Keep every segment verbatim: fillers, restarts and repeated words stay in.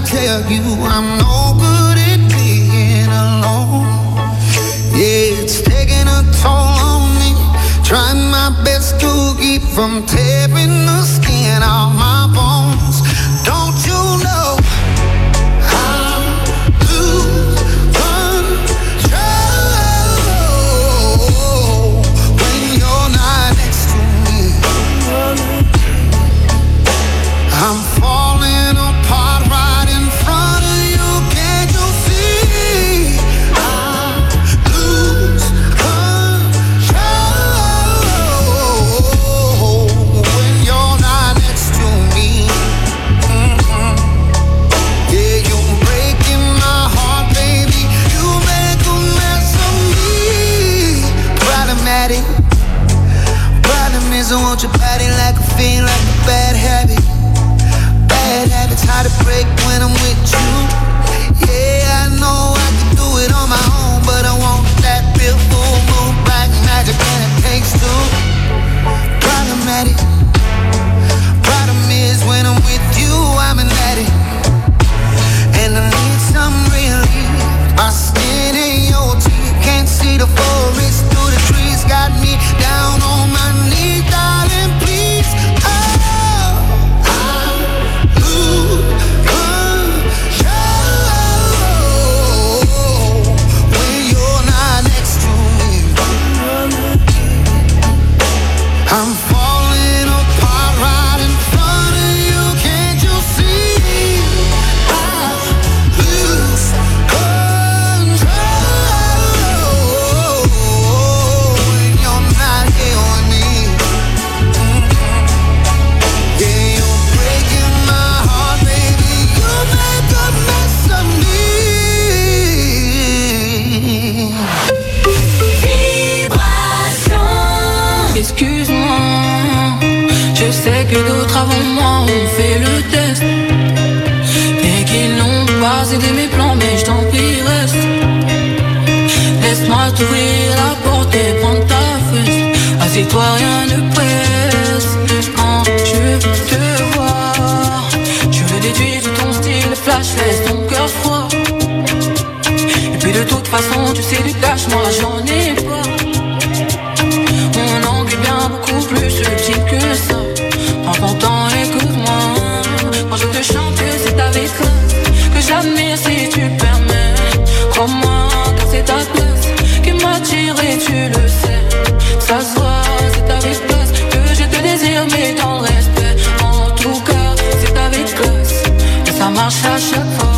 tell you I'm no good at being alone. Yeah, it's taking a toll on me. Trying my best to keep from tearing the skin off my bones. Don't you know I'm lose control when you're not next to me? I'm falling apart right in front of you. Can't you see? I lose control when you're not next to me. Mm-hmm. Yeah, you're breaking my heart, baby. You make a mess of me. Problematic. Problem is I want your body like a fiend, like a bad habit. Bad habits hard to break when I'm with you. Yeah, I know I can do it on my own, but I want that real full moon black magic and it takes two. Problematic. Problem is when I'm with you, I'm an addict, and I need some relief. My skin in your teeth, can't see the forest through the trees. Got me down on my knees, darling, please. I'm falling apart right in front of you. Can't you see? I lose control when you're not here with me. Mm-hmm. Yeah, you're breaking my heart, baby. You make a mess of me. Excuse-moi, je sais que d'autres avant moi ont fait le test et qu'ils n'ont pas aidé mes plans, mais je t'en prie reste. Laisse-moi t'ouvrir la porte et prendre ta fesse. Assieds-toi, rien ne presse. Quand je te vois, je me déduis de ton style flash, laisse ton cœur froid. Et puis de toute façon, tu sais du cash, moi j'en ai pas. Beaucoup plus subtil que ça. Prends ton temps, écoute-moi. Quand je te chante, c'est avec classe que j'admire si tu permets. Crois-moi, car c'est ta classe qui m'attire et tu le sais. Ça se voit, c'est avec classe que je te désire, mais dans le respect. En tout cas, c'est avec classe et ça marche à chaque fois.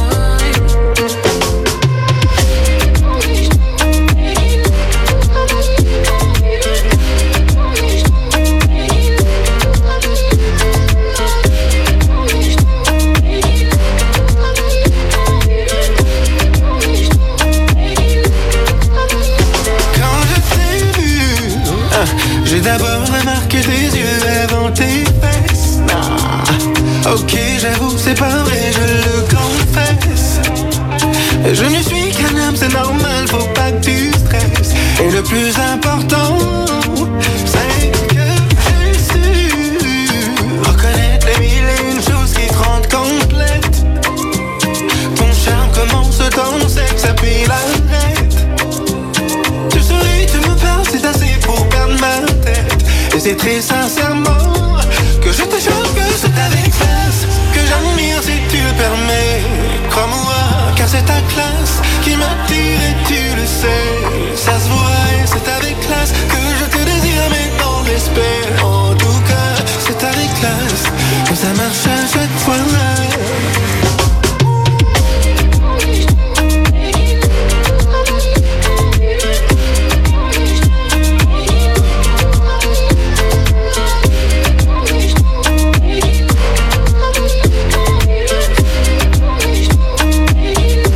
J'ai d'abord remarqué tes yeux avant tes fesses. Ah, ok, j'avoue, c'est pas vrai, je le confesse. Je ne suis qu'un homme, c'est normal, faut pas que tu stresses. Et le plus important, c'est que j'ai su reconnaître les mille et une choses qui te rendent complète. Ton charme commence dans le sexe, puis l'arrête. Tu souris, tu me parles, c'est assez pour perdre ma tête. Et c'est très sincèrement que je te jure que c'est avec classe que j'admire si tu le permets. Crois-moi, car c'est ta classe qui m'attire et tu le sais. Ça se voit et c'est avec classe que je te désire, mais dans le respect. En tout cas, c'est avec classe que ça marche à chaque fois.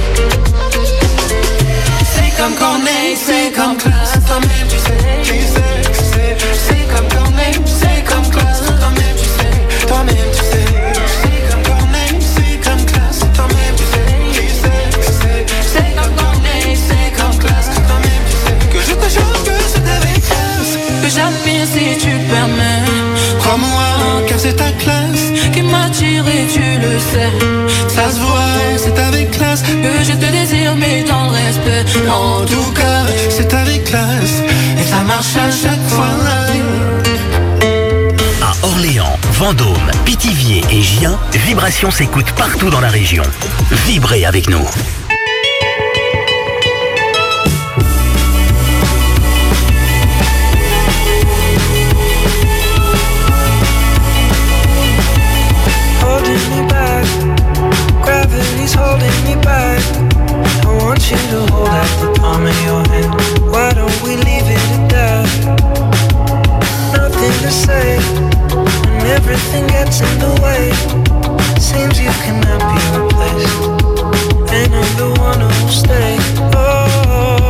C'est comme Corneille, c'est comme classe. Toi-même tu sais, tu sais. bien si tu permets. Crois-moi, car c'est ta classe qui m'attire et tu le sais. Ça se voit, c'est avec classe que je te désire mais dans le respect. En tout cas, c'est avec classe et ça marche à chaque fois. À Orléans, Vendôme, Pithiviers et Gien, Vibration s'écoute partout dans la région. Vibrez avec nous. Holding me back, gravity's holding me back. I want you to hold out the palm of your hand. Why don't we leave it at that? Nothing to say, and everything gets in the way. Seems you cannot be replaced, and I'm the one who'll stay. Oh,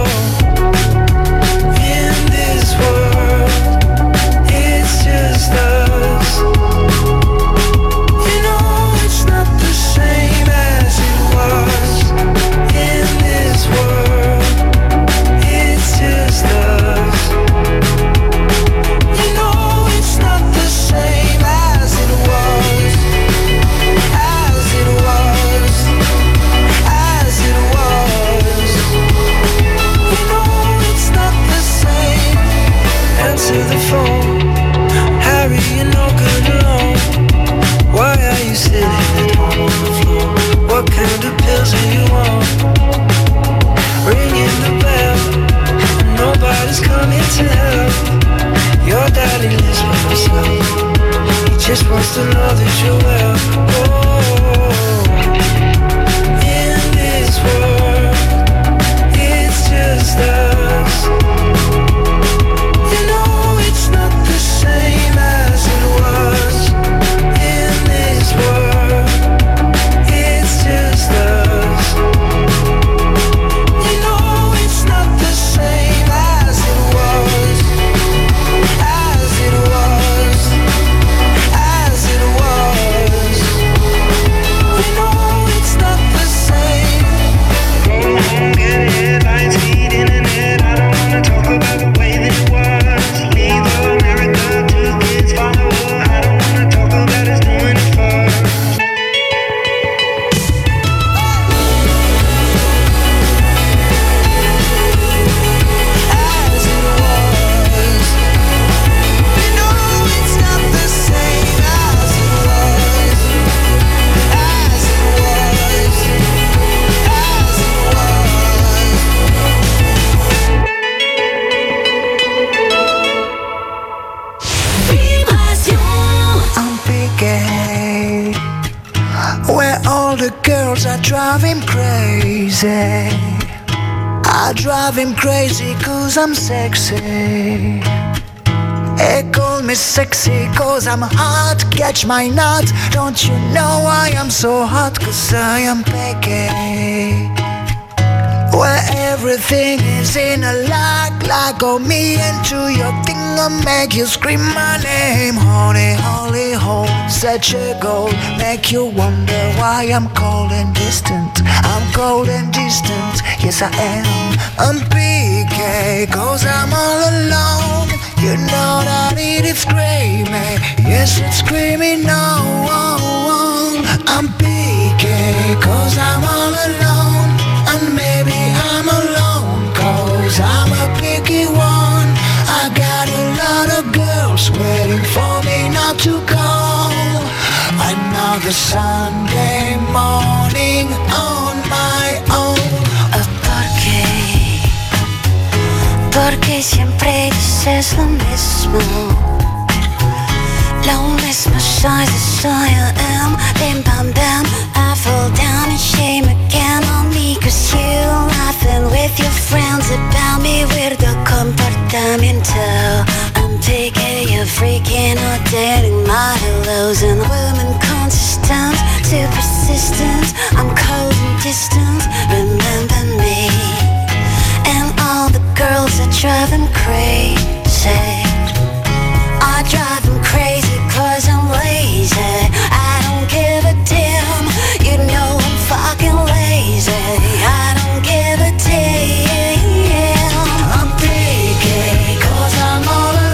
in this world, it's just us. You know it's not the same as it was. In this world, it's just us. You know it's not the same as it was, as it was, as it was. You know it's not the same. Answer the phone, Harry, you're no good alone. Why are you sitting at home on the floor? What kind of pills are you on? Ringing the bell, and nobody's coming to help. Your daddy lives with himself. He just wants to know that you're well. Oh, in this world, it's just us. You know it's not the same as it was. In this world, it's just us. You know it's not the same as it was, as it was, as it was. You know it's not the same. Go home, get headlines, feed internet. I don't wanna talk about the way that it was. Leave America, two kids follow her. I don't wanna talk about us doing it first. As it was, you know it's not the same as it was, as it was, as it was. I'm Piqué, where all the girls are driving crazy. I drive him crazy cause I'm sexy. They call me sexy cause I'm hot. Catch my nut. Don't you know why I'm so hot? Cause I am Piqué, where everything is in a lock. Like go me into your thing and make you scream my name. Honey, holy hole, such a goal. Make you wonder why I'm cold and distant. I'm cold and distant, yes I am. I'm P K, cause I'm all alone. You know that it is screaming, yes it's screaming no. I'm P K, cause I'm all alone. And maybe I'm alone, cause I'm a picky one. I got a lot of girls waiting for me not to go. Another Sunday morning on my own. ¿Por qué? Porque siempre dices lo mismo. Lo mismo soy, so I am. Bim bam bam, I fall down in shame again on me. Cause you laughing with your friends about me. Weirdo comportamiento. I'm taking you freaking out, dating modelos and women consistent, too persistent. I'm cold and distant, remember me. And all the girls are driving crazy. I drive them crazy cause I'm lazy. I don't give a damn, you know I'm fucking lazy. I don't give a damn. I'm picky cause I'm all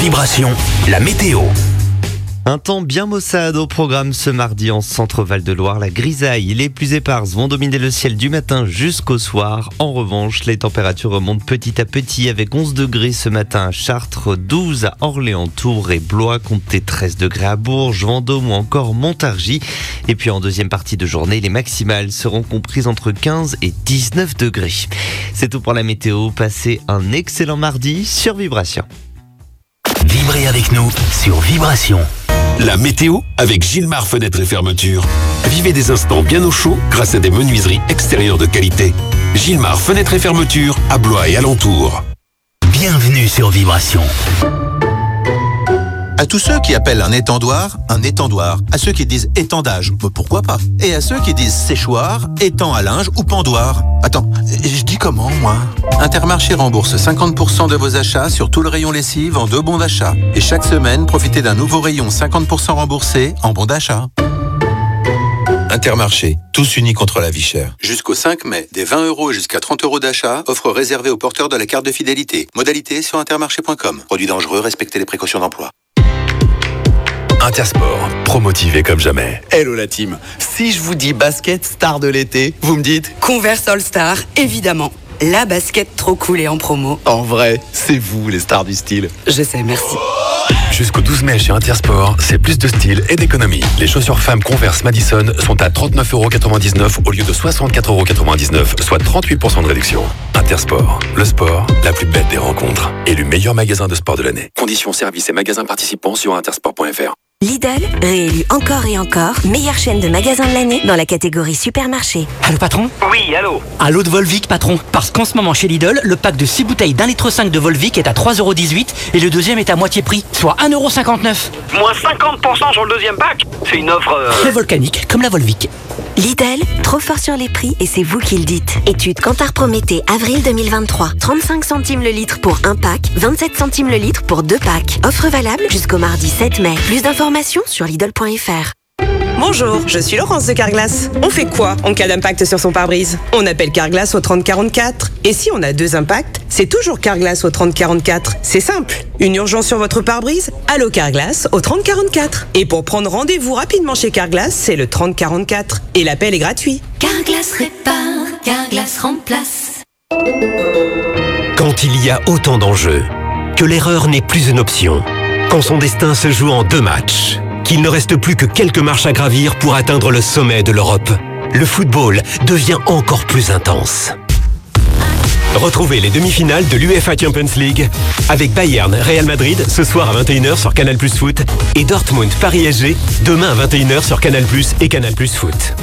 Vibration, la météo. Un temps bien maussade au programme ce mardi en centre-Val de Loire. La grisaille et les plus éparses vont dominer le ciel du matin jusqu'au soir. En revanche, les températures remontent petit à petit avec onze degrés ce matin à Chartres, douze à Orléans, Tours et Blois, comptez treize degrés à Bourges, Vendôme ou encore Montargis. Et puis en deuxième partie de journée, les maximales seront comprises entre quinze et dix-neuf degrés. C'est tout pour la météo. Passez un excellent mardi sur Vibration. Vibrez avec nous sur Vibration. La météo avec Gilmar Fenêtres et Fermetures. Vivez des instants bien au chaud grâce à des menuiseries extérieures de qualité. Gilmar Fenêtres et Fermetures à Blois et alentours. Bienvenue sur Vibration. À tous ceux qui appellent un étendoir, un étendoir. À ceux qui disent étendage, bah pourquoi pas. Et à ceux qui disent séchoir, étang à linge ou pendoir. Attends, je dis comment, moi ? Intermarché rembourse cinquante pour cent de vos achats sur tout le rayon lessive en deux bons d'achat. Et chaque semaine, profitez d'un nouveau rayon cinquante pour cent remboursé en bons d'achat. Intermarché, tous unis contre la vie chère. Jusqu'au cinq mai, des vingt euros jusqu'à trente euros d'achat, offre réservée aux porteurs de la carte de fidélité. Modalité sur intermarché point com. Produit dangereux, respectez les précautions d'emploi. Intersport, promotivé comme jamais. Hello la team. Si je vous dis basket star de l'été, vous me dites Converse All Star, évidemment. La basket trop cool et en promo. En vrai, c'est vous les stars du style. Je sais, merci. Jusqu'au douze mai chez Intersport, c'est plus de style et d'économie. Les chaussures femmes Converse Madison sont à trente-neuf euros quatre-vingt-dix-neuf au lieu de soixante-quatre euros quatre-vingt-dix-neuf, soit trente-huit pour cent de réduction. Intersport, le sport, la plus belle des rencontres. Élu meilleur magasin de sport de l'année. Conditions, services et magasins participants sur intersport point f r. Lidl, réélu encore et encore, meilleure chaîne de magasins de l'année dans la catégorie supermarché. Allô patron ? Oui, allô. Allô de Volvic patron. Parce qu'en ce moment chez Lidl, le pack de six bouteilles d'un litre cinq de Volvic est à trois euros dix-huit et le deuxième est à moitié prix, soit un euro cinquante-neuf. Moins cinquante pour cent sur le deuxième pack ? C'est une offre... Euh... Très volcanique, comme la Volvic. Lidl, trop fort sur les prix et c'est vous qui le dites. Étude Kantar Prométhée, avril deux mille vingt-trois. trente-cinq centimes le litre pour un pack, vingt-sept centimes le litre pour deux packs. Offre valable jusqu'au mardi sept mai. Plus d'informations sur Lidl point f r. Bonjour, je suis Laurence de Carglass. On fait quoi en cas d'impact sur son pare-brise ? On appelle Carglass au trente quarante-quatre. Et si on a deux impacts, c'est toujours Carglass au trente quarante-quatre. C'est simple. Une urgence sur votre pare-brise ? Allô Carglass au trente quarante-quatre. Et pour prendre rendez-vous rapidement chez Carglass, c'est le trente quarante-quatre. Et l'appel est gratuit. Carglass répare, Carglass remplace. Quand il y a autant d'enjeux, que l'erreur n'est plus une option, quand son destin se joue en deux matchs, qu'il ne reste plus que quelques marches à gravir pour atteindre le sommet de l'Europe, le football devient encore plus intense. Retrouvez les demi-finales de l'UEFA Champions League avec Bayern Real Madrid ce soir à vingt et une heures sur Canal plus Foot et Dortmund Paris S G demain à vingt et une heures sur Canal plus et Canal plus Foot.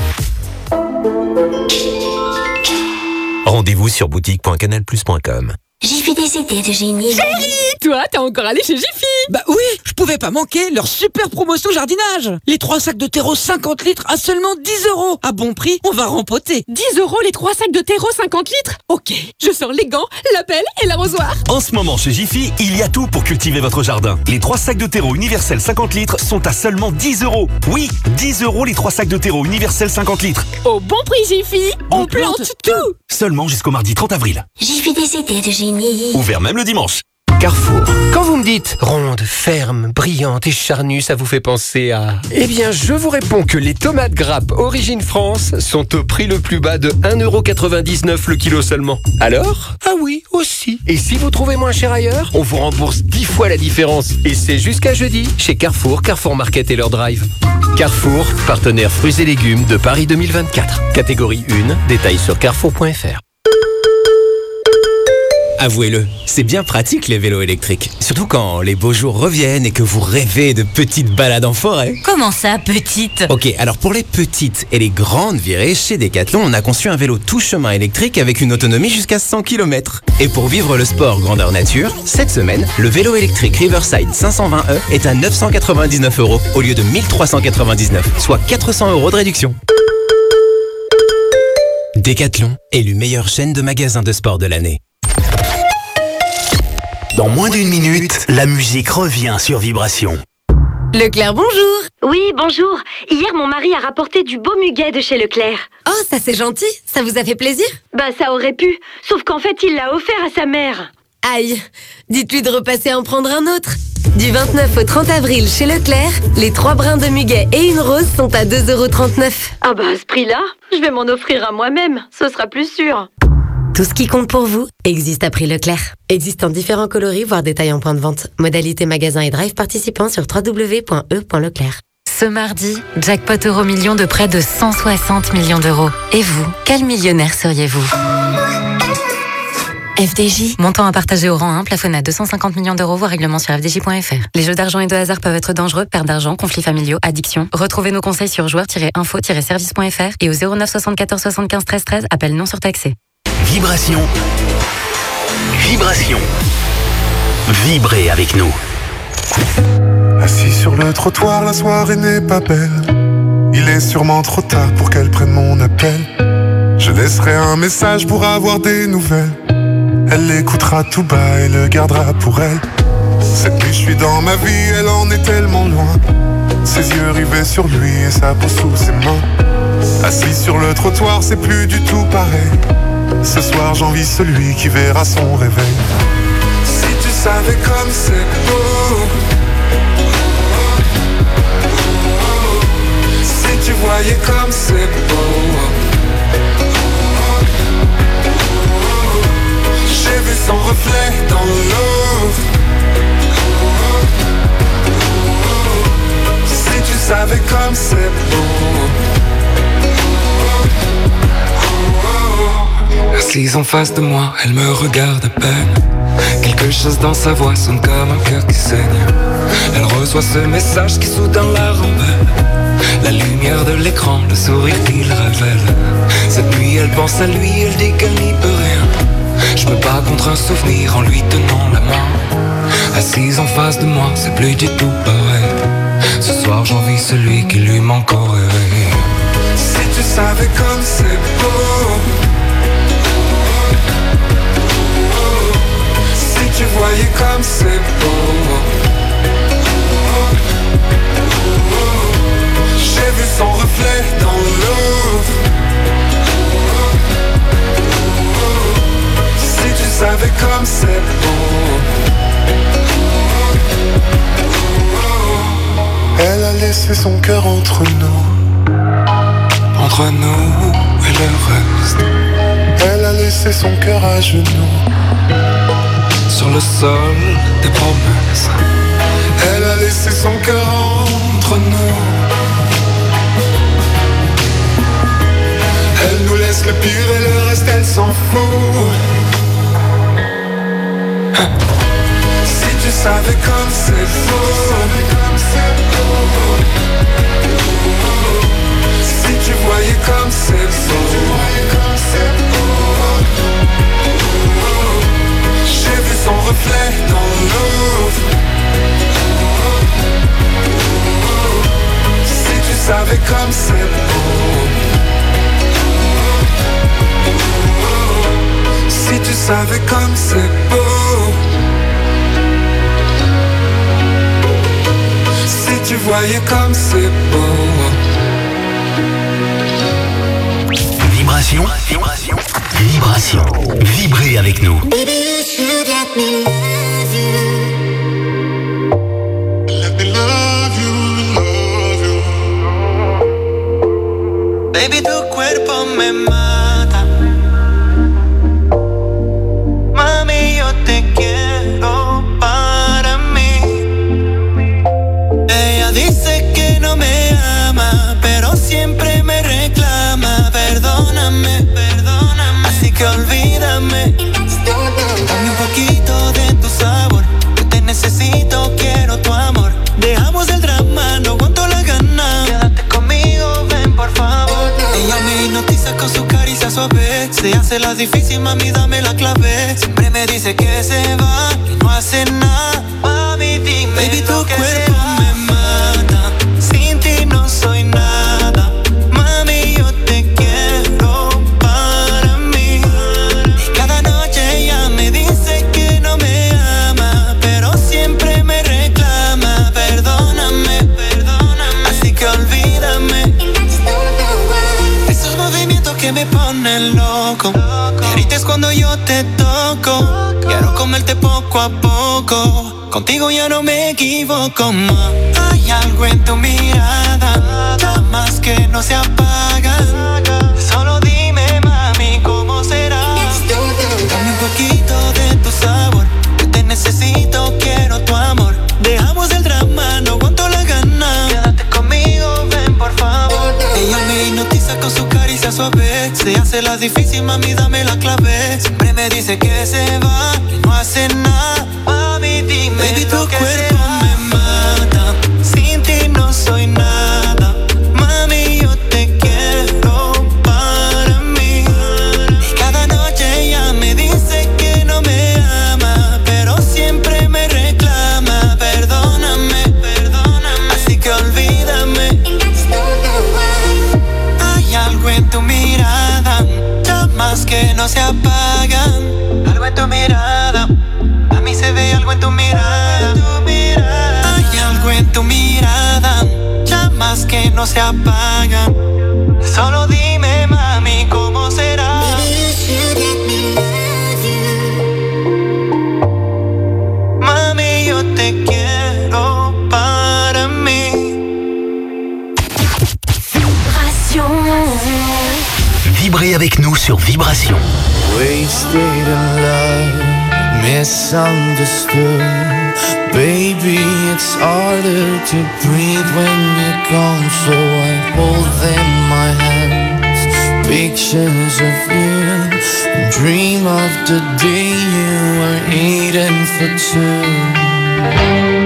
Rendez-vous sur boutique point canal plus point com. Jiffy des idées de génie. Chérie, toi, t'es encore allé chez Jiffy? Bah oui, je pouvais pas manquer leur super promotion jardinage. Les trois sacs de terreau cinquante litres à seulement dix euros. À bon prix, on va rempoter. dix euros les trois sacs de terreau cinquante litres? Ok, je sors les gants, la pelle et l'arrosoir. En ce moment chez Jiffy, il y a tout pour cultiver votre jardin. Les trois sacs de terreau universel cinquante litres sont à seulement dix euros. Oui, dix euros les trois sacs de terreau universel cinquante litres. Au bon prix Jiffy, on, on plante, plante tout. Seulement jusqu'au mardi trente avril. Jiffy des idées de génie. Ouvert même le dimanche. Carrefour. Quand vous me dites ronde, ferme, brillante et charnue, ça vous fait penser à... Eh bien, je vous réponds que les tomates grappes Origine France sont au prix le plus bas de un euro quatre-vingt-dix-neuf le kilo seulement. Alors ? Ah oui, aussi. Et si vous trouvez moins cher ailleurs, on vous rembourse dix fois la différence. Et c'est jusqu'à jeudi chez Carrefour, Carrefour Market et leur drive. Carrefour, partenaire fruits et légumes de Paris deux mille vingt-quatre. Catégorie un, détails sur carrefour point f r. Avouez-le, c'est bien pratique les vélos électriques. Surtout quand les beaux jours reviennent et que vous rêvez de petites balades en forêt. Comment ça, petite ? Ok, alors pour les petites et les grandes virées, chez Decathlon, on a conçu un vélo tout chemin électrique avec une autonomie jusqu'à cent kilomètres. Et pour vivre le sport grandeur nature, cette semaine, le vélo électrique Riverside cinq cent vingt E est à neuf cent quatre-vingt-dix-neuf euros au lieu de mille trois cent quatre-vingt-dix-neuf, soit quatre cents euros de réduction. Decathlon, élu meilleure chaîne de magasins de sport de l'année. Dans moins d'une minute, la musique revient sur Vibration. Leclerc, bonjour. Oui, bonjour. Hier, mon mari a rapporté du beau muguet de chez Leclerc. Oh, ça c'est gentil. Ça vous a fait plaisir ? Bah, ça aurait pu. Sauf qu'en fait, il l'a offert à sa mère. Aïe. Dites-lui de repasser en prendre un autre. Du vingt-neuf au trente avril chez Leclerc, les trois brins de muguet et une rose sont à deux euros trente-neuf. Ah bah à ce prix-là, je vais m'en offrir à moi-même, ce sera plus sûr. Tout ce qui compte pour vous existe à prix Leclerc. Existe en différents coloris, voire détails en point de vente. Modalité magasin et drive participants sur w w w point e point leclerc. Ce mardi, jackpot euro million de près de cent soixante millions d'euros. Et vous, quel millionnaire seriez-vous ? F D J, montant à partager au rang un, plafonné à deux cent cinquante millions d'euros, voire règlement sur f d j point f r. Les jeux d'argent et de hasard peuvent être dangereux, perte d'argent, conflits familiaux, addiction. Retrouvez nos conseils sur joueurs tiret info tiret service point f r et au zéro neuf soixante-quatorze soixante-quinze treize treize, appel non surtaxé. Vibration. Vibration. Vibrez avec nous. Assis sur le trottoir, la soirée n'est pas belle. Il est sûrement trop tard pour qu'elle prenne mon appel. Je laisserai un message pour avoir des nouvelles. Elle l'écoutera tout bas et le gardera pour elle. Cette nuit je suis dans ma vie, elle en est tellement loin. Ses yeux rivés sur lui et sa peau sous ses mains. Assis sur le trottoir, c'est plus du tout pareil. Ce soir j'envie celui qui verra son réveil. Si tu savais comme c'est beau. Si tu voyais comme c'est beau. J'ai vu son reflet dans l'eau. Si tu savais comme c'est beau. Assise en face de moi, elle me regarde à peine. Quelque chose dans sa voix sonne comme un cœur qui saigne. Elle reçoit ce message qui soudain la rembelle. La lumière de l'écran, le sourire qu'il révèle. Cette nuit elle pense à lui, elle dit qu'elle n'y peut rien. Je me bats contre un souvenir en lui tenant la main. Assise en face de moi, c'est plus du tout pareil. Ce soir j'envie celui qui lui manque au réveil. Si tu savais comme c'est beau. Si tu voyais comme c'est beau. J'ai vu son reflet dans l'eau. Si tu savais comme c'est beau. Elle a laissé son cœur entre nous. Entre nous et le reste. Elle a laissé son cœur à genoux. Sur le sol des promesses. Elle a laissé son cœur entre nous. Elle nous laisse le pire et le reste elle s'en fout. Si tu savais comme c'est beau. Si tu voyais comme c'est beau. J'ai vu son reflet dans l'eau. Si tu savais comme c'est beau. Si tu savais comme c'est beau. Si tu voyais comme c'est beau. Vibration. Vibration. Vibration. Vibrez avec nous. Baby, you should let me love you. Let me love you, love you. Baby, tu cuerpo me mata. Mami, yo te quiero para mí. Ella dice que no me ama, pero siempre me reclama. Perdóname, perdóname. Así que olvídame. Dame un poquito de tu sabor. Yo te necesito, quiero tu amor. Dejamos el drama, no aguanto la gana. Quédate conmigo, ven por favor. Ella me hipnotiza con su caricia suave. Se hace la difícil, mami, dame la clave. Siempre me dice que se va, que no hace nada. Mami, dime. Baby, tu cuerpo me mata. Sin ti no soy nada. Mami, yo te quiero para mí. Y cada noche ella me dice que no me ama, pero siempre me reclama. Perdóname, perdóname. Así que olvídame. Esos movimientos que me ponen loco. Ahorita es cuando yo te toco. Quiero comerte poco a poco. Contigo ya no me equivoco más. Hay algo en tu mirada, llamas que no se apagan. Solo dime, mami, ¿cómo será? Dame un poquito de tu sabor, que te necesito, quiero tu amor. Dejamos el drama, no aguanto la gana. Quédate conmigo, ven por favor. Ella me hipnotiza con su caricia suave. Se hace la difícil, mami, dame la clave. Siempre me dice que se va y no hace nada. Mami, dime, baby, tu cuerpo me mata. Sin ti no soy nada. Mami, yo te quiero para mí. Y cada noche ella me dice que no me ama, pero siempre me reclama. Perdóname, perdóname, así que olvídame. Hay algo en tu mirada, llamas que no se apagan. Algo en tu mirada, a mí se ve algo en tu mirada. Hay algo en tu mirada, llamas que no se apagan. Solo dime, mami, ¿cómo será? Mami, yo te quiero para mí. Vibrez avec nous sur Vibration. Wasted in love, misunderstood. Baby, it's harder to breathe when you're gone, so I hold in my hands pictures of you and dream of the day you were eating for two.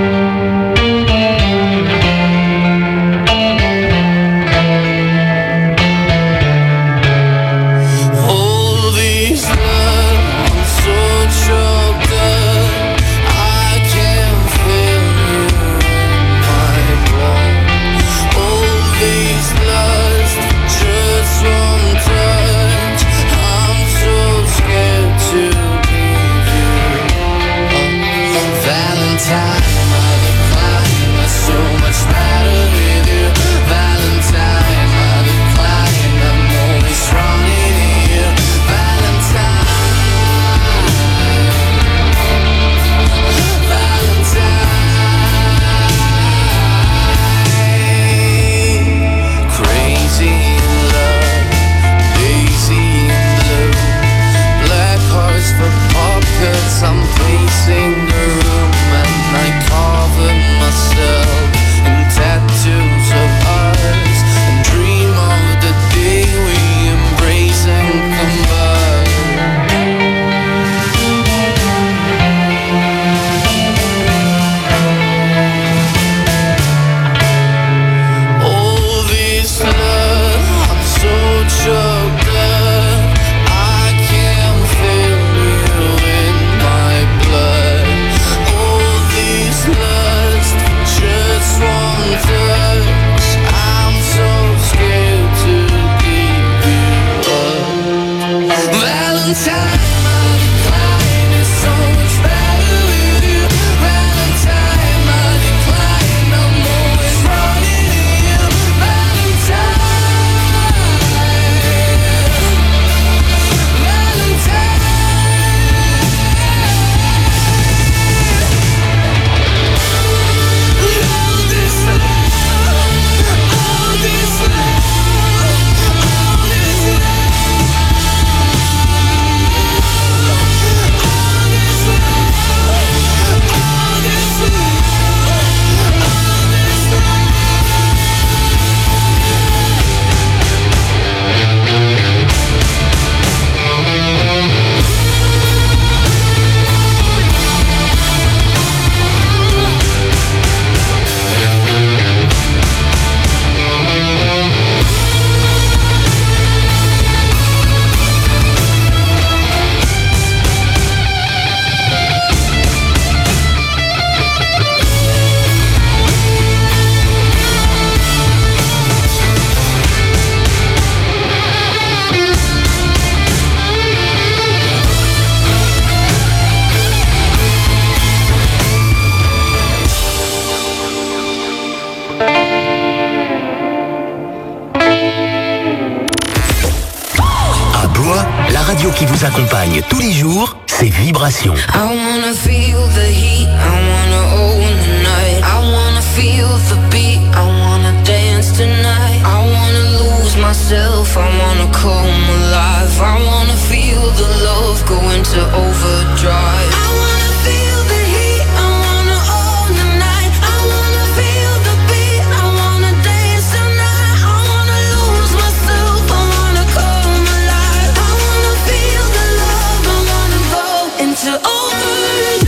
Qui vous accompagne tous les jours, c'est Vibration. I wanna feel the heat, I wanna own the night. I wanna feel the beat, I wanna dance tonight. I wanna lose myself, I wanna come alive. I wanna feel the love go into overdrive. I wanna feel the heat, I wanna own the night. I wanna feel the beat, I wanna dance tonight. I wanna lose myself, I wanna come alive. I wanna feel the love, I wanna go into overdrive.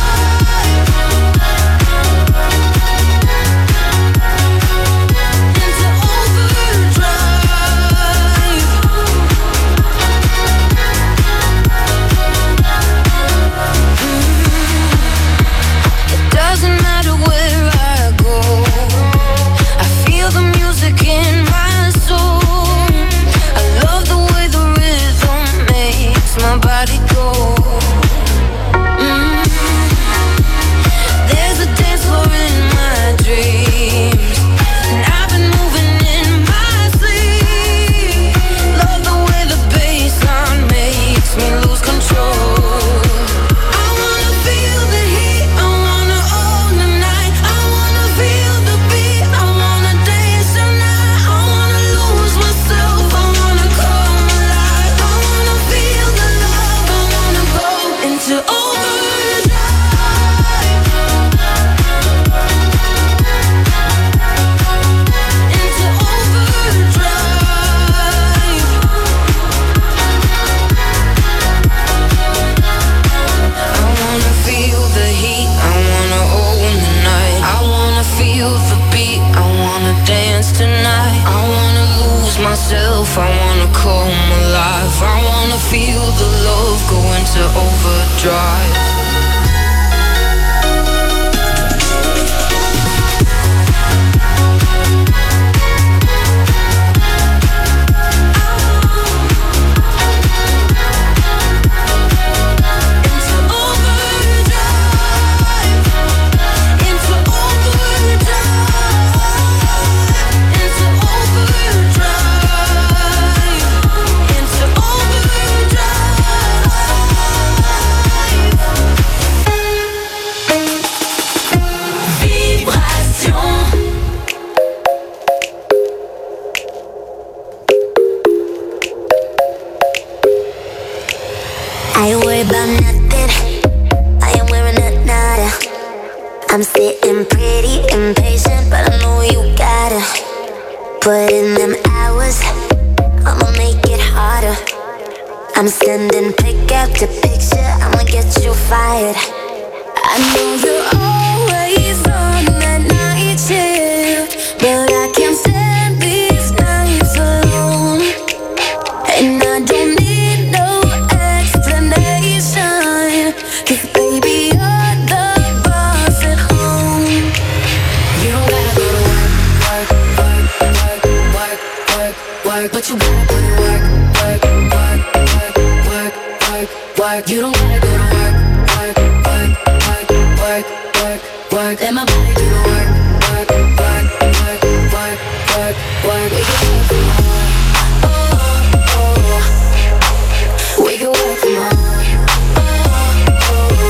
In my soul, I love the way the rhythm makes my body go. Mm. There's a dance floor in my dreams, and I've been moving in my sleep. Love the way the bassline makes me lose control. I wanna feel the heat, I wanna own the night. I wanna feel the beat, I wanna dance tonight. I wanna lose myself, I wanna come alive. I wanna feel the love, I wanna go into overdrive. Into overdrive. I wanna feel the heat, I wanna own the night. I wanna feel the beat, I wanna dance tonight. I wanna lose myself, I wanna come alive. I wanna feel the love go into overdrive. I ain't worried about nothing, I ain't wearing a nada. I'm sitting pretty impatient, but I know you gotta put in them hours, I'ma make it harder. I'm sending pick after picture, I'ma get you fired. I know you're always on that night shift, but I can't stand these nights alone. And I don't need no explanation, 'cause baby you're the boss at home. You don't gotta go to work, work, work, work, work, work, work, but you gotta put in work, work, work, work, work, work, work. You don't gotta go to work, work, work, work, work, work, work. Let my body do the work, work, work, work, work, work, work. We can work from home, oh, oh. We can work from home, oh, oh.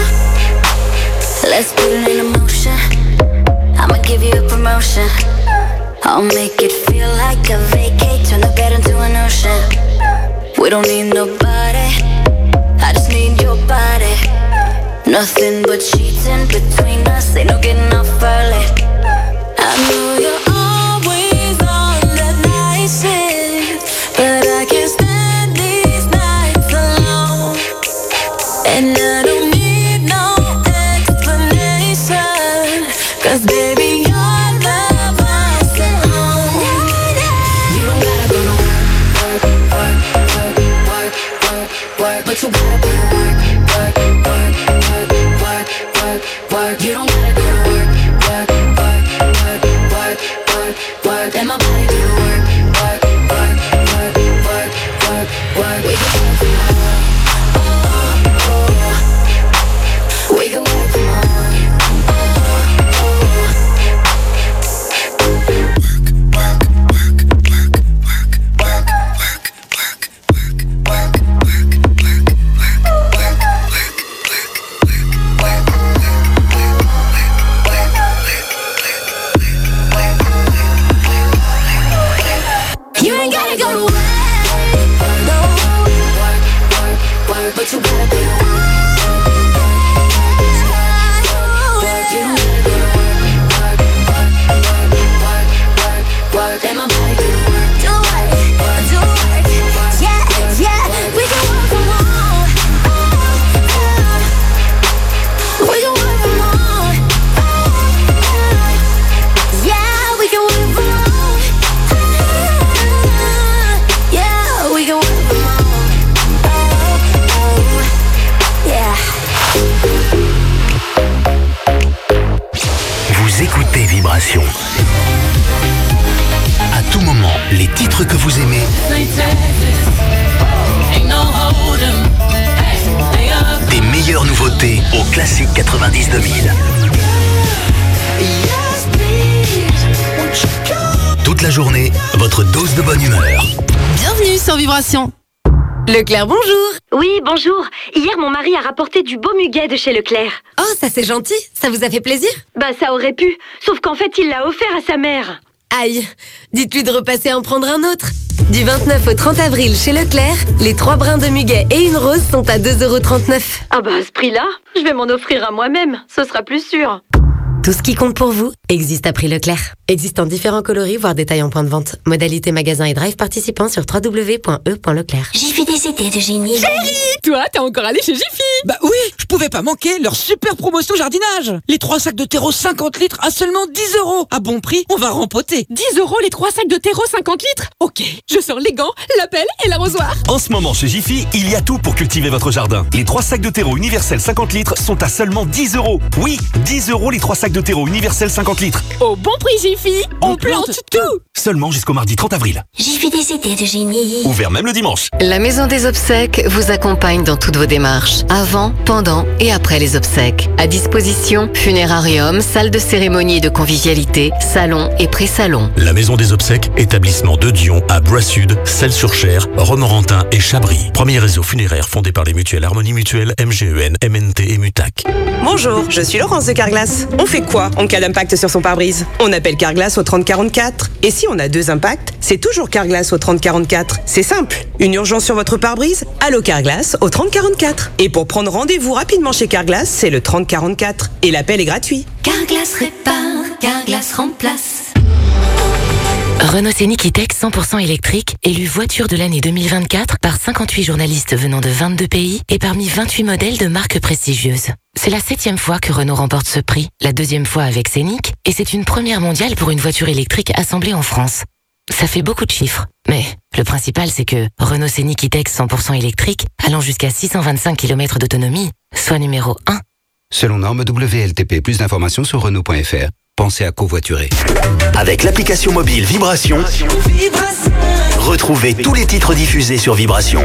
Let's put it in motion, I'ma give you a promotion. I'll make it feel like a vacate, turn the bed into an ocean. We don't need nobody, I just need your body. Nothing but sheets in between us, ain't no getting off early. I know you're always on that night shift, but I can't stand these nights alone. And I don't need no explanation, 'cause baby you're the boss at home. You don't gotta go to work, work, work, work, work, work, work, but you gotta go to work, work, work, work, work, work, work. You don't gotta go to work, work, work, work, work, work, work. Let my body do the work, work, work, work, work, work, work. We can work from home, oh, oh. We can work from home, oh, oh. écoutez Vibration. À tout moment, les titres que vous aimez des meilleures nouveautés au classique quatre-vingt-dix deux mille. Toute la journée, votre dose de bonne humeur. Bienvenue sur Vibration. Leclerc, bonjour. Oui, bonjour. Hier, mon mari a rapporté du beau muguet de chez Leclerc. Oh, ça c'est gentil. Ça vous a fait plaisir? Bah, ça aurait pu. Sauf qu'en fait, il l'a offert à sa mère. Aïe. Dites-lui de repasser en prendre un autre. Du vingt-neuf au trente avril chez Leclerc, les trois brins de muguet et une rose sont à deux euros trente-neuf. Ah bah, à ce prix-là, je vais m'en offrir un moi-même. Ce sera plus sûr. Tout ce qui compte pour vous existe à prix Leclerc. Existe en différents coloris, voire détails en point de vente. Modalité magasin et drive participant sur w w w point e point leclerc. Jiffy des idées de génie. Chérie, toi, t'es encore allé chez Jiffy? Bah oui, je pouvais pas manquer leur super promotion jardinage. Les trois sacs de terreau cinquante litres à seulement dix euros. À bon prix, on va rempoter. dix euros les trois sacs de terreau cinquante litres? Ok, je sors les gants, la pelle et l'arrosoir. En ce moment chez Jiffy, il y a tout pour cultiver votre jardin. Les trois sacs de terreau universel cinquante litres sont à seulement dix euros. Oui, dix euros les trois sacs de terreau universel cinquante litres. Au bon prix Jiffy, on, on plante, plante tout. Seulement jusqu'au mardi trente avril. Jiffy des idées de génie. Ouvert même le dimanche. La Maison des Obsèques vous accompagne dans toutes vos démarches, avant, pendant et après les obsèques. À disposition, funérarium, salle de cérémonie et de convivialité, salon et pré-salon. La Maison des Obsèques, établissement de Dion à Bois-Sud, Celles-sur-Cher, Romorantin et Chabris. Premier réseau funéraire fondé par les mutuelles Harmonie Mutuelle, M G E N, M N T et Mutac. Bonjour, je suis Laurence de Carglass. On fait quoi en cas d'impact sur son pare-brise? On appelle Carglass au trente quarante-quatre. Et si on a deux impacts, c'est toujours Carglass au trente quarante-quatre. C'est simple. Une urgence sur votre pare-brise? Allô Carglass au trente quarante-quatre. Et pour prendre rendez-vous rapidement chez Carglass, c'est le trente quarante-quatre. Et l'appel est gratuit. Carglass répare, Carglass remplace. Renault Scénic E-Tech cent pour cent électrique, élu voiture de l'année deux mille vingt-quatre par cinquante-huit journalistes venant de vingt-deux pays et parmi vingt-huit modèles de marques prestigieuses. C'est la septième fois que Renault remporte ce prix, la deuxième fois avec Scénic, et c'est une première mondiale pour une voiture électrique assemblée en France. Ça fait beaucoup de chiffres, mais le principal c'est que Renault Scénic E-Tech cent pour cent électrique, allant jusqu'à six cent vingt-cinq kilomètres d'autonomie, soit numéro un. Selon norme W L T P, plus d'informations sur Renault point F R. Pensez à covoiturer. Avec l'application mobile Vibration, Vibration. Retrouvez tous les titres diffusés sur Vibration.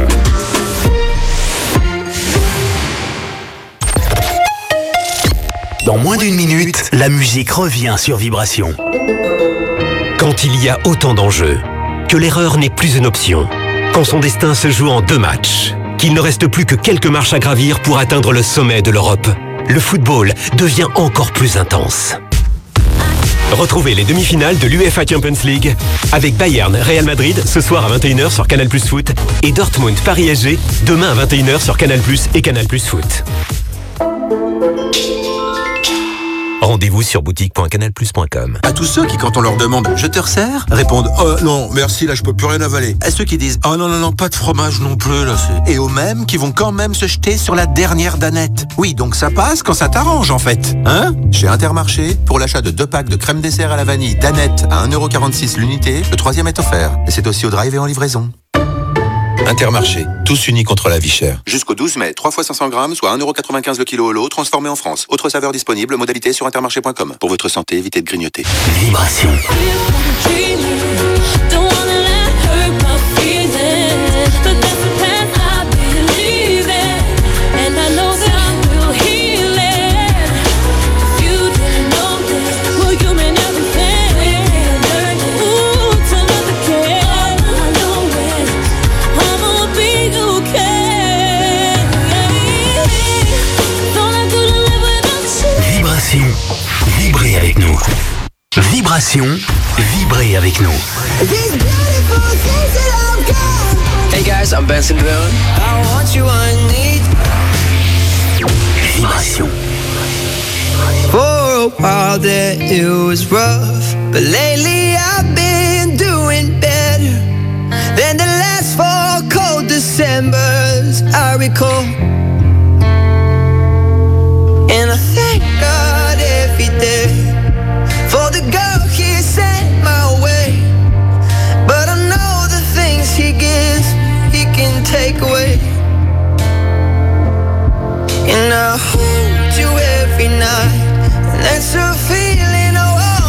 Dans moins d'une minute, la musique revient sur Vibration. Quand il y a autant d'enjeux, que l'erreur n'est plus une option, quand son destin se joue en deux matchs, qu'il ne reste plus que quelques marches à gravir pour atteindre le sommet de l'Europe, le football devient encore plus intense. Retrouvez les demi-finales de l'UEFA Champions League avec Bayern Real Madrid ce soir à vingt et une heures sur Canal Plus Foot et Dortmund Paris S G demain à vingt et une heures sur Canal Plus et Canal Plus Foot. Rendez-vous sur boutique point canal plus point com. À tous ceux qui, quand on leur demande « je te resserre ?» répondent « oh non, merci, là je peux plus rien avaler ». À ceux qui disent « oh non, non, non, pas de fromage non plus, là c'est... » Et aux mêmes qui vont quand même se jeter sur la dernière danette. Oui, donc ça passe quand ça t'arrange en fait. Hein? Chez Intermarché, pour l'achat de deux packs de crème dessert à la vanille danette à un euro quarante-six l'unité, le troisième est offert. Et c'est aussi au drive et en livraison. Intermarché, tous unis contre la vie chère. Jusqu'au douze mai, trois fois cinq cents grammes, soit un euro quatre-vingt-quinze le kilo au lot, transformé en France. Autre saveur disponible, modalité sur intermarché point com. Pour votre santé, évitez de grignoter. Vibration. Vibrez avec nous. Vibration, vibrez avec nous. Hey guys, I'm Benson Boone. I want you, I need. Vibration. For a while there it was rough, but lately I've been doing better than the last four cold Decembers I recall. And I thank God every day for the girl he sent my way. But I know the things he gives, he can take away. And I hold you every night, and that's a feeling I won't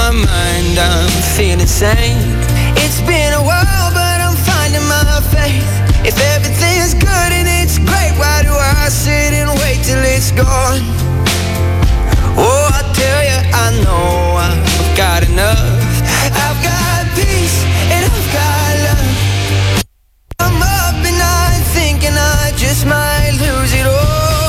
my mind, I'm feeling sane. It's been a while, but I'm finding my faith. If everything's good and it's great, why do I sit and wait till it's gone? Oh, I tell you, I know I've got enough. I've got peace and I've got love. I'm up and I'm thinking I just might lose it all.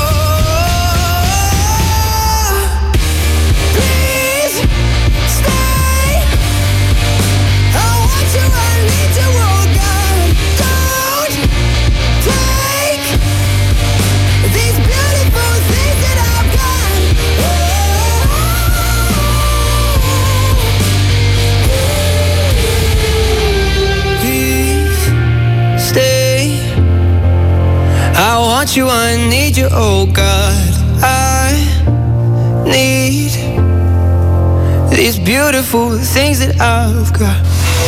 Please stay. I want you, I need you, oh God. Don't take these beautiful things that I've got. Please stay. I want you, I need you, oh God. I need these beautiful things that I've got.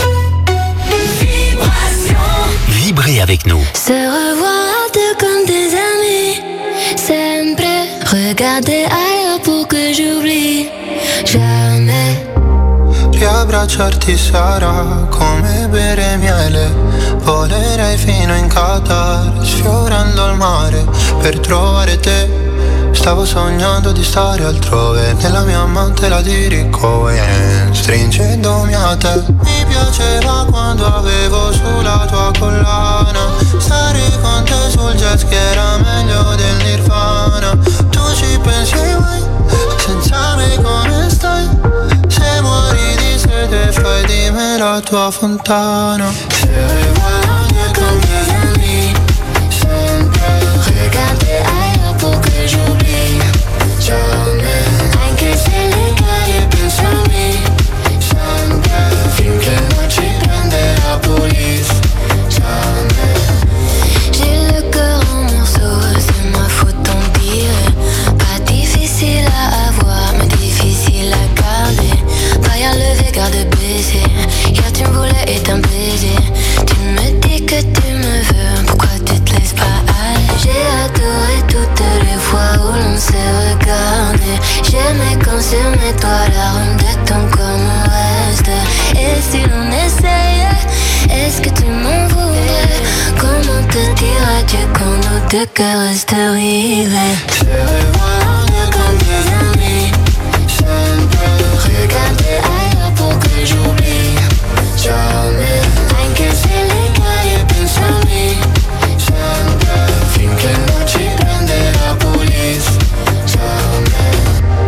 Vibrez avec nous. Se revoir deux comme des amis. Sempre regarder ailleurs pour que j'oublie. Jamais. Riabbracciarti sarà come bere miele. Volerei fino in Qatar, sfiorando il mare per trovare te. Stavo sognando di stare altrove, nella mia mantela di Ricohen, stringendomi a te. Mi piaceva quando avevo sulla tua collana, stare con te sul jet ski era meglio del Nirvana. Tu ci pensi mai, senza me come stai? Se muori di sete fai di me la tua fontana. Se voglio con tes amis, sempre Regarder ailleurs pour que j'oublie. Jamais. Anche se le cade penso a me. Sempre. Finché non ci prende la police. Jamais. J'ai le cœur en morceaux, c'est ma faute, tant pis. Pas difficile à avoir, mais difficile à garder. Paille levé, garde baissé. Hier tu me voulais et t'un baiser. Tu me dis que tu me veux, pourquoi tu te laisses pas aller? J'ai adoré toutes les fois où l'on s'est regardé. J'aimais quand sur mes doigts la ronde de ton corps me reste. Et si l'on essayait, est-ce que tu m'en voudrais? Comment te dire adieu quand nos deux cœurs restent rivés? Se voglio con tes amis, sempre Regarder ailleurs pour que j'oublie. Jamais. Anche se le cade penso a me. sempre finché non ci prende la police. Jamais.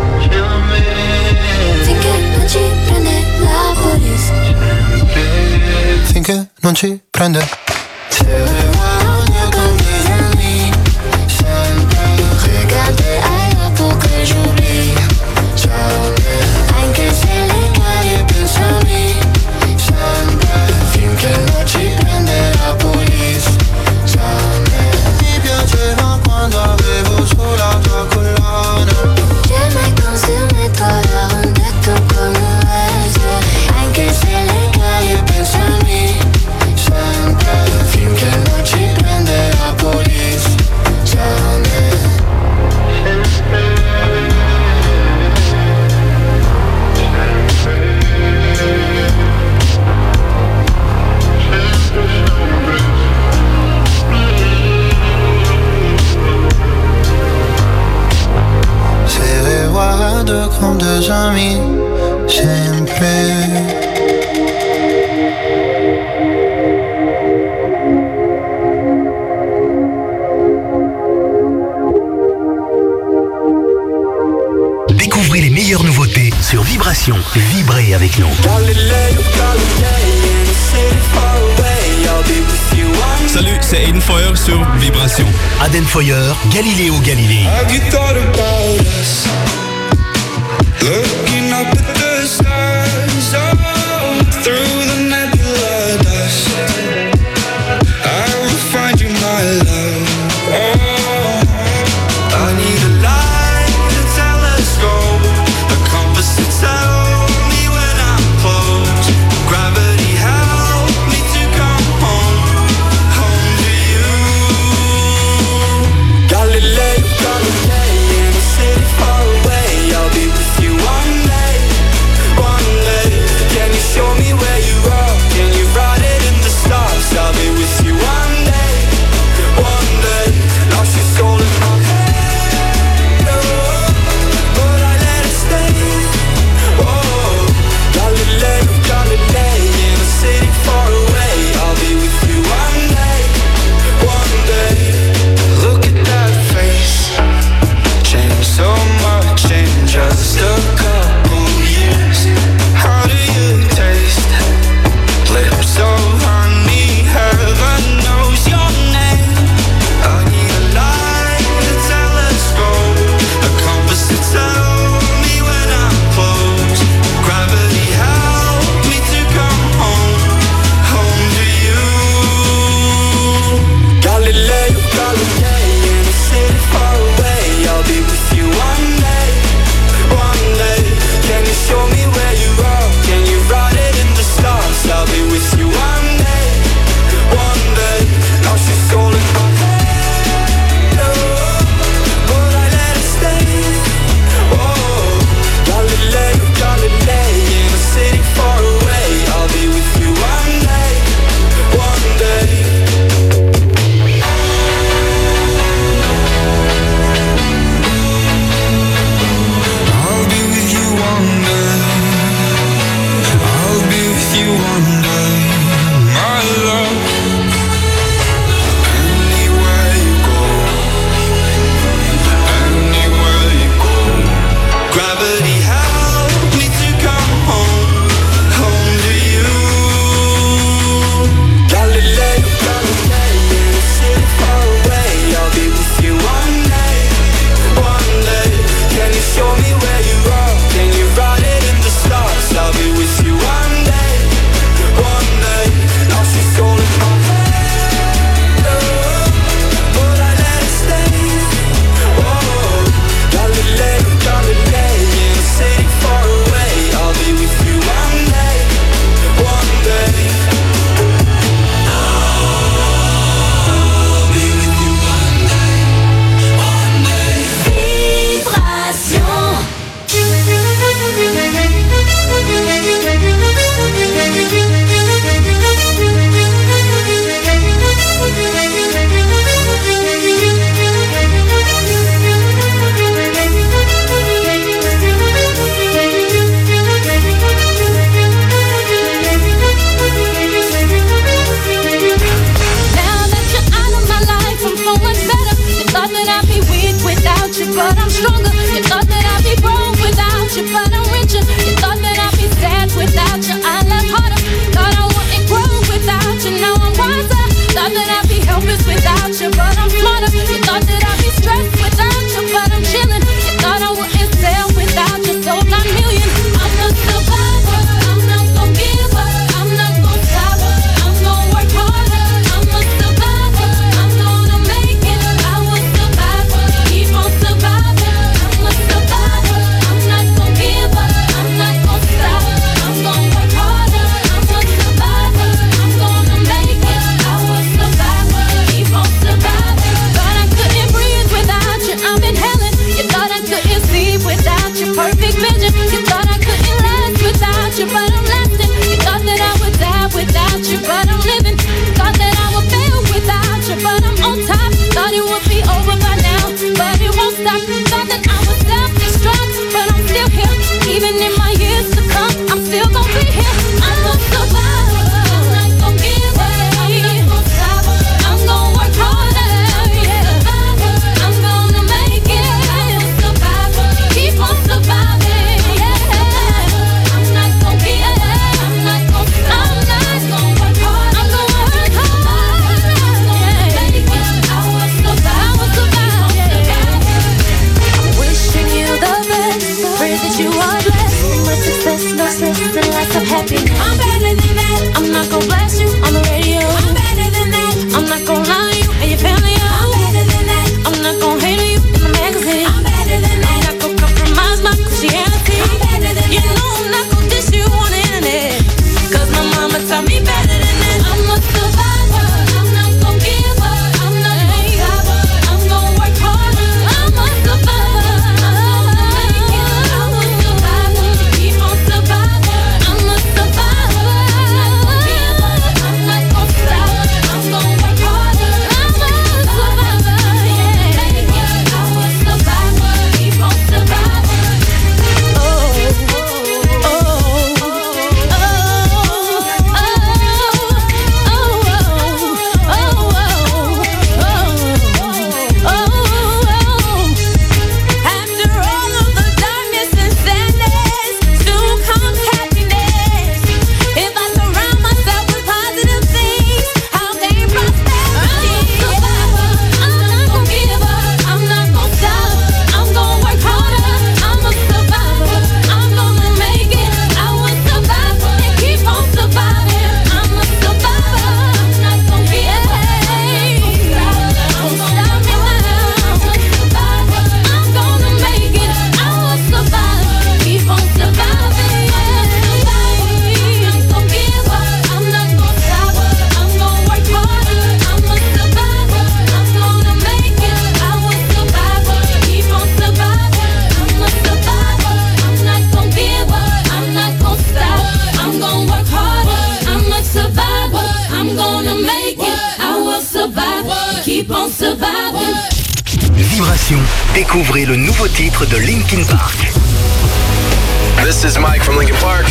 Finché non ci prende la police. Finché non ci prende. Se voglio con tes amis, sempre regarder ailleurs pour que j'oublie. Jamais. Anche se le cade penso a me. Sempre finché non ci prende la police. Jamais. Mi piaceva quando avevo sulla tua collana. J'aimais quand sur mes doigts la ronde de ton corps me reste. Anche se le cade penso a me. Sempre finché non ci prende la police. Jamais. Se guardo con deux amis, sempre. Découvrez les meilleures nouveautés sur Vibration. Vibrez avec nous. Salut, c'est Aiden Foyer sur Vibration. Aden Foyer, Galiléo Galilée. Have you thought about us? Looking up at the stars, oh, through the nebula dust. I will find you, my love. Oh, I need a light, a telescope, a compass to tell me when I'm close. Gravity help me to come home, home to you. Galileo, Galilei, in a city far away. I'll be with you one day, one promise of happiness. I'm better than that. I'm not gonna blast you on the radio. I'm better than that. I'm not gonna lie to you and your family. I'm better than that. I'm not gonna hate on you in the magazine. I'm better than that. I'm not gonna compromise my Christianity. I'm better than you that. Know I'm not gonna diss you on the internet. Cause my mama taught me better than that. I'm a survivor. I'm not gonna give up. I'm not gonna stop. I'm gonna work harder. I'm a survivor. I'm gonna make it. I'm a survivor. Keep on surviving. I'm a survivor. I'm not gonna give up. I'm not gonna stop. I'm gonna work harder. I'm a survivor. Yeah. Make it. I'm a survivor. Keep on surviving. Oh, oh, oh, after all of the darkness and sadness, soon comes happiness. If I surround myself with positive things, I'll gain prosperity. I'm not gonna give up. I'm not gonna stop. I'm gonna work harder. I'm a survivor. I'm gonna make it. I will survive and keep on surviving. I'm a survivor. I'm not gonna give up. Don't stop me now. I'm a survivor. I'm gonna make it. I will survive. Keep on surviving. I'm not gonna give up. I'm not gonna stop. I'm gonna work harder. I'm a survivor. I'm gonna make it. I will survive. Keep on surviving. I'm a survivor. I'm not gonna give up. I'm not gonna stop. I'm gonna work harder. I'm a survivor. I'm gonna make it. I will survive. Keep on surviving. Vibration, découvrez le nouveau titre de Linkin Park. This is Mike from Linkin Park.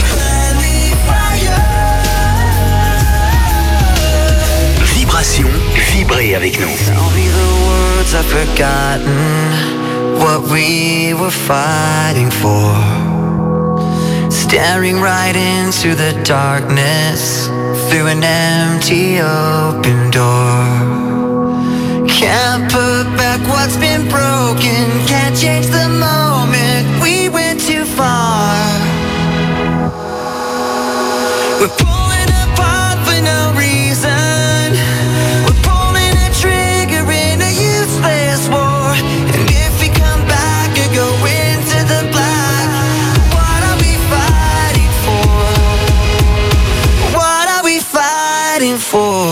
Vibration, vibrez avec nous. Tell me the words I've forgotten, what we were fighting for. Staring right into the darkness, through an empty open door. Can't put back what's been broken, can't change the moment, we went too far. We're pulling apart for no reason. We're pulling a trigger in a useless war. And if we come back or go into the black, what are we fighting for? What are we fighting for?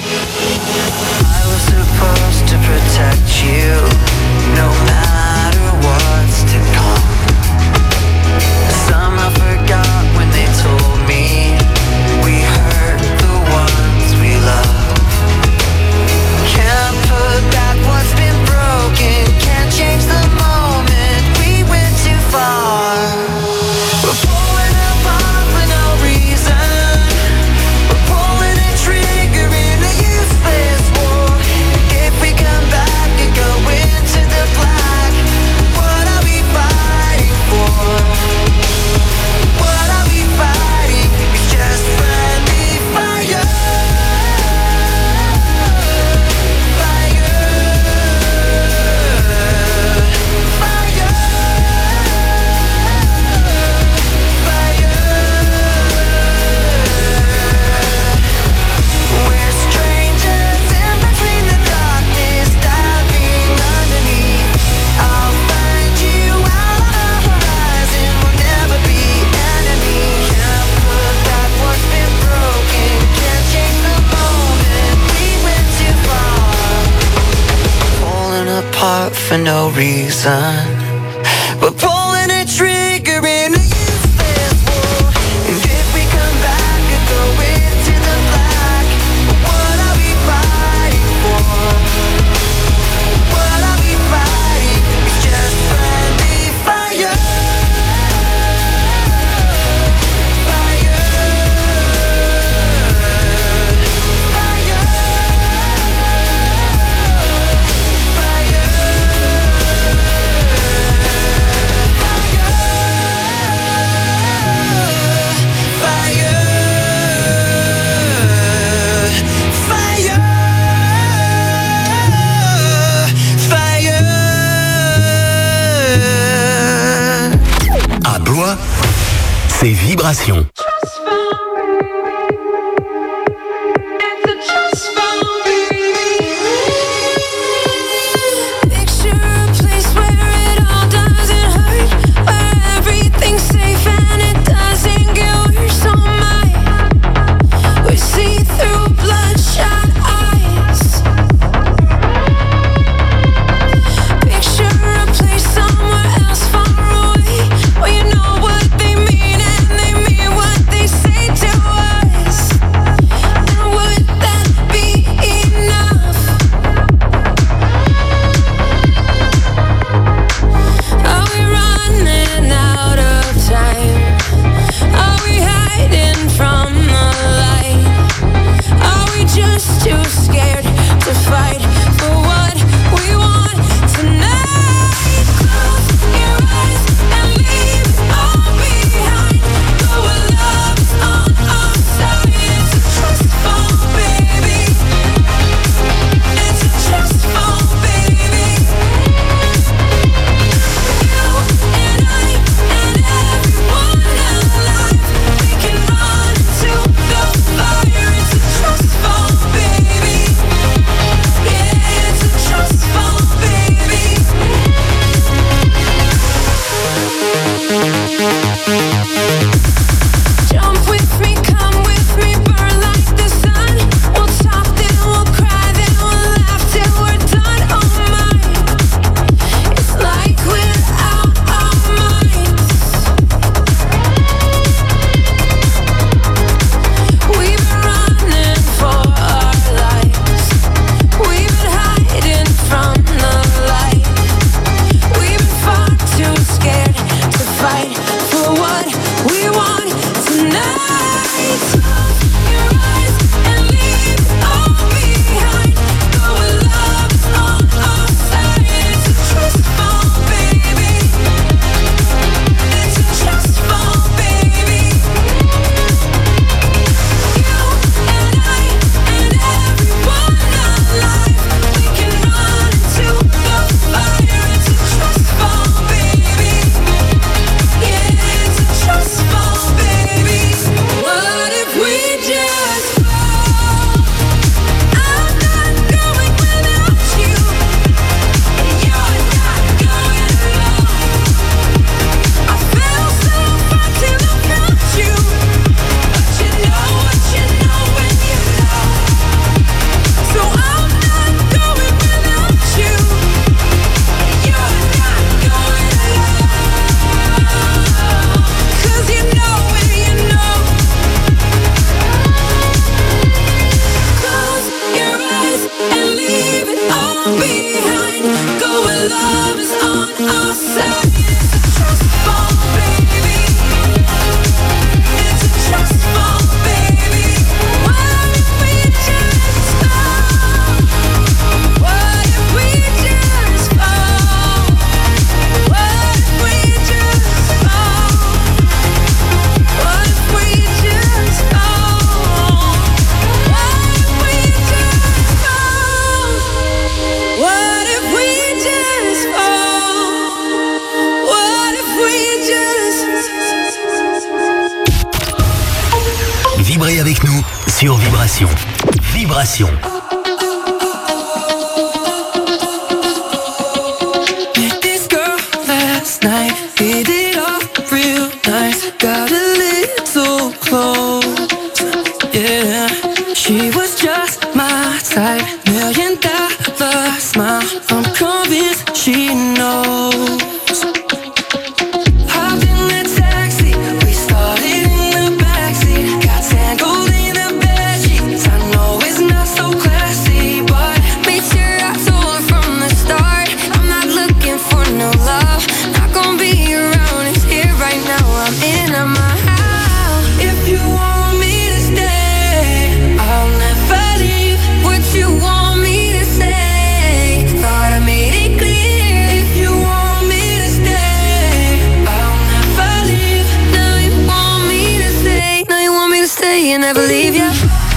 I was supposed to protect you, no matter what's to come. Somehow forgot when they told me we hurt the ones we love. Can't put back what's been broken, can't change the moment, we went too far. We're pulling apart for no reason. We're pulling a trigger in a useless war. If we come back and go into the black, what are we fighting for? What are we fighting? It's just friendly fire. Fire. Fire. We're strangers in between the darkness, diving underneath. I'll find you out on the horizon, we'll never be enemies. Can't put back what's been broken, can't change the moment, we went too far. Pulling apart for no reason. We're pulling a trigger in a useless war. And if we come back and go into the black, what are we fighting for? What are we fighting? It's just friendly fire. Fire. Fire. À Blois, c'est Vibration. vibrer avec nous sur Vibration. Vibration. Met this girl last night, hit it up real nice, got a little close, yeah. She was just my type, million dollar smile, I'm convinced she knows. Hopped in the taxi, we started in the backseat, got tangled in the bedsheets. I know it's not so classy, but made sure I told her from the start, I'm not looking for no love, not gonna be around, it's here right now, I'm in my house. If you want me to stay, I'll never leave. What you want me to say, thought I made it clear. If you want me to stay, I'll never leave. Now you want me to stay, now you want me to stay and never leave you.